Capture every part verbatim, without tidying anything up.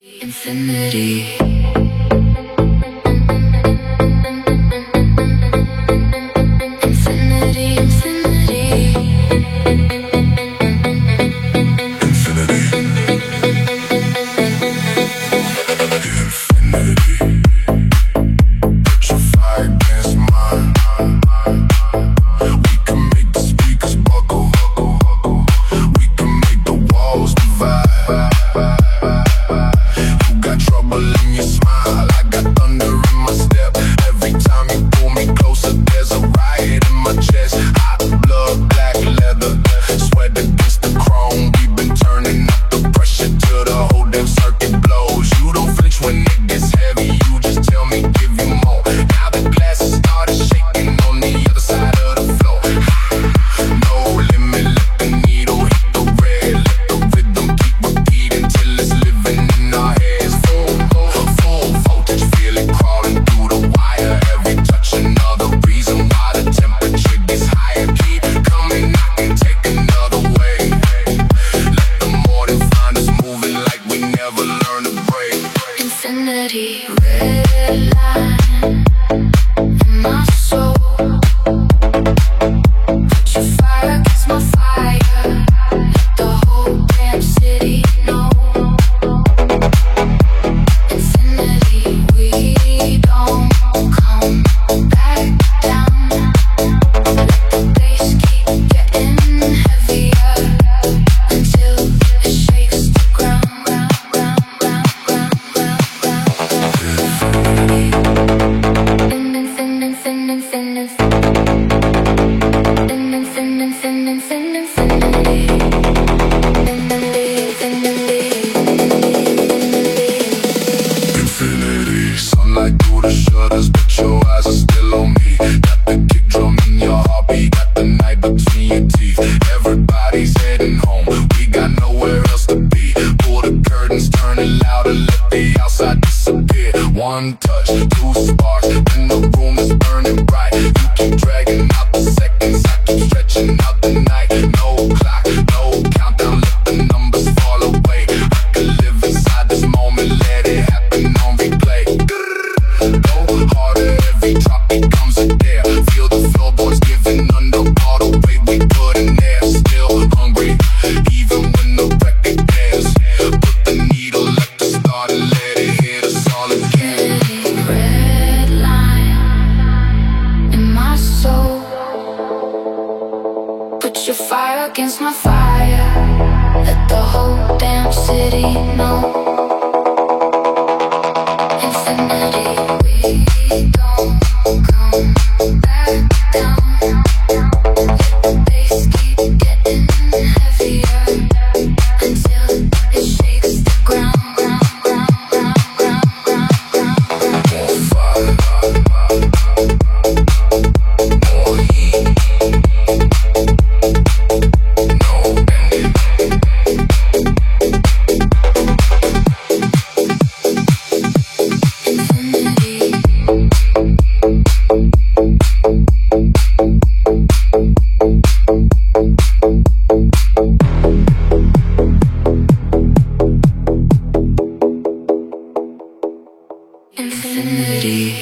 Infinity. Infinity, infinity. Infinity, red line in my soul. Put your fire against my fire. Let the whole damn city know. Infinity, we don't come back down. Let the bass keep getting heavier until it shakes the ground. Sunlight through the shutters, but your eyes are still on me. Got the kick drum in your heartbeat, got the night between your teeth. Everybody's heading home, we got nowhere else to be. Pull the curtains, turn it louder, let the outside disappear. One touch, two sparks, then the room is burning bright. You keep dragging out the seconds, I keep stretching out the night. No clock, no countdown, let the numbers fall away. I could live inside this moment, let it happen on replay. Go harder, every drop becomes a dare. Feel the floorboards giving under all the weight we put in there. Still hungry, even when the record airs. Put the needle at the start and let it hit us all again. Red line in my soul. Put your fire against my fire. Let the whole damn city know. Infinity, we don't come back down. Let the bass keep getting heavier until it shakes the ground. More fire, more heat, no ending. Infinity.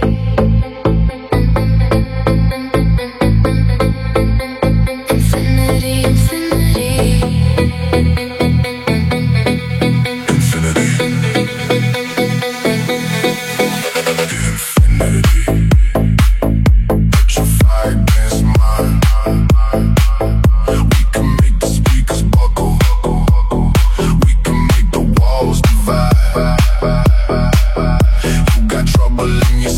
Infinity, infinity. Put your fire against mine. We can make the speakers buckle. We can make the walls divide. You got trouble in your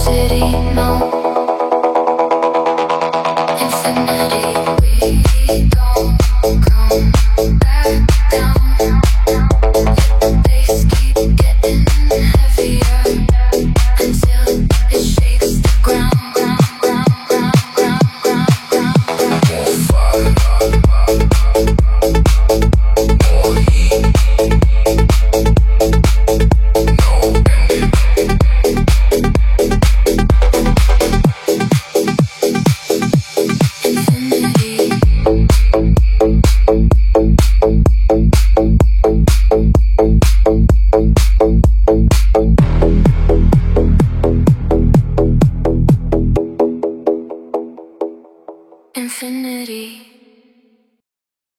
city, no.